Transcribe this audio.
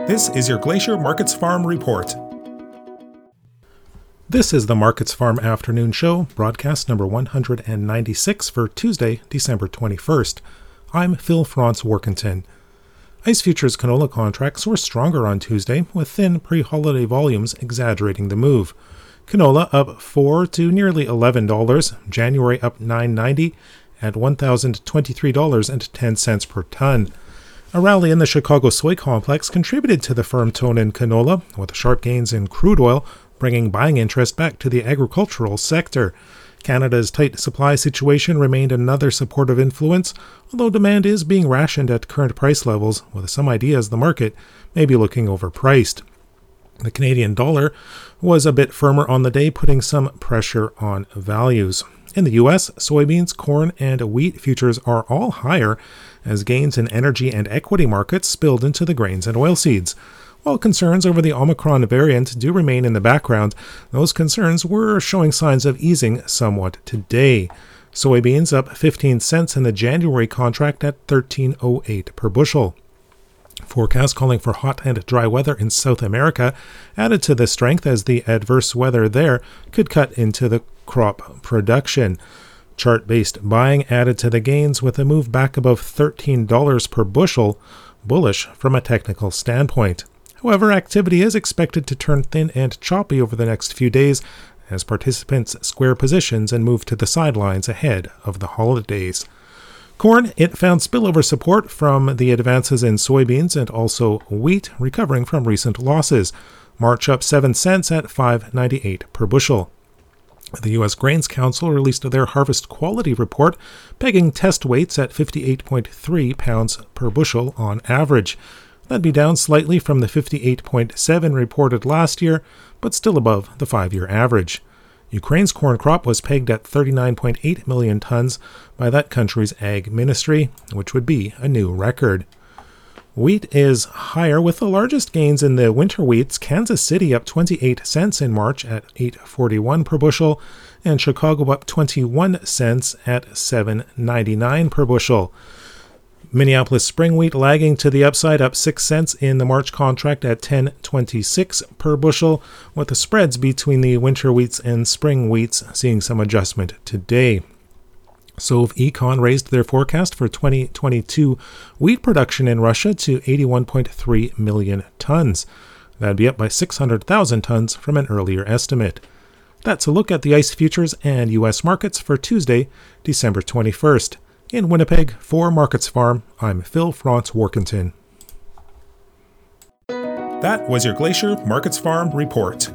This is your Glacier Markets Farm Report. This is the Markets Farm Afternoon Show, broadcast number 196 for Tuesday, December 21st. I'm Phil Franz Workington. ICE Futures canola contracts were stronger on Tuesday, with thin pre-holiday volumes exaggerating the move. Canola up $4 to nearly $11, January up $9.90 at $1,023.10 per ton. A rally in the Chicago soy complex contributed to the firm tone in canola, with sharp gains in crude oil bringing buying interest back to the agricultural sector. Canada's tight supply situation remained another supportive influence, although demand is being rationed at current price levels, with some ideas the market may be looking overpriced. The Canadian dollar was a bit firmer on the day, putting some pressure on values. In the U.S., soybeans, corn, and wheat futures are all higher as gains in energy and equity markets spilled into the grains and oilseeds. While concerns over the Omicron variant do remain in the background, those concerns were showing signs of easing somewhat today. Soybeans up 15 cents in the January contract at $13.08 per bushel. Forecasts calling for hot and dry weather in South America added to the strength as the adverse weather there could cut into the crop production. Chart-based buying added to the gains with a move back above $13 per bushel, bullish from a technical standpoint. However, activity is expected to turn thin and choppy over the next few days as participants square positions and move to the sidelines ahead of the holidays. Corn, it found spillover support from the advances in soybeans and also wheat, recovering from recent losses. March up 7 cents at $5.98 per bushel. The U.S. Grains Council released their harvest quality report, pegging test weights at 58.3 pounds per bushel on average. That'd be down slightly from the 58.7 reported last year, but still above the 5-year average. Ukraine's corn crop was pegged at 39.8 million tons by that country's ag ministry, which would be a new record. Wheat is higher, with the largest gains in the winter wheats. Kansas City up 28 cents in March at $8.41 per bushel, and Chicago up 21 cents at $7.99 per bushel. Minneapolis spring wheat lagging to the upside, up 6 cents in the March contract at $10.26 per bushel, with the spreads between the winter wheats and spring wheats seeing some adjustment today. Sov Econ raised their forecast for 2022 wheat production in Russia to 81.3 million tons. That'd be up by 600,000 tons from an earlier estimate. That's a look at the ICE futures and U.S. markets for Tuesday, December 21st. In Winnipeg, for Markets Farm, I'm Phil Franz Workington. That was your Glacier Markets Farm Report.